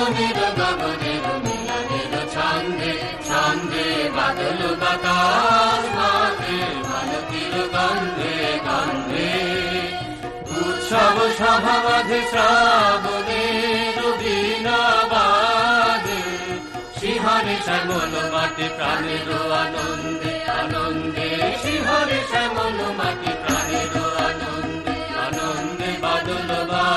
গগনের গগনের মিলনের ছন্দে ছন্দে বাদল বাতাস মাঝে মালতীর গন্ধে গন্ধে উৎসব সভা মাঝে শ্রাবণের বীণা বাজে শিহরে শ্যামল মাটি প্রাণের আনন্দে আনন্দে শিহরে শ্যামল মাটি প্রাণের আনন্দে আনন্দে বাদল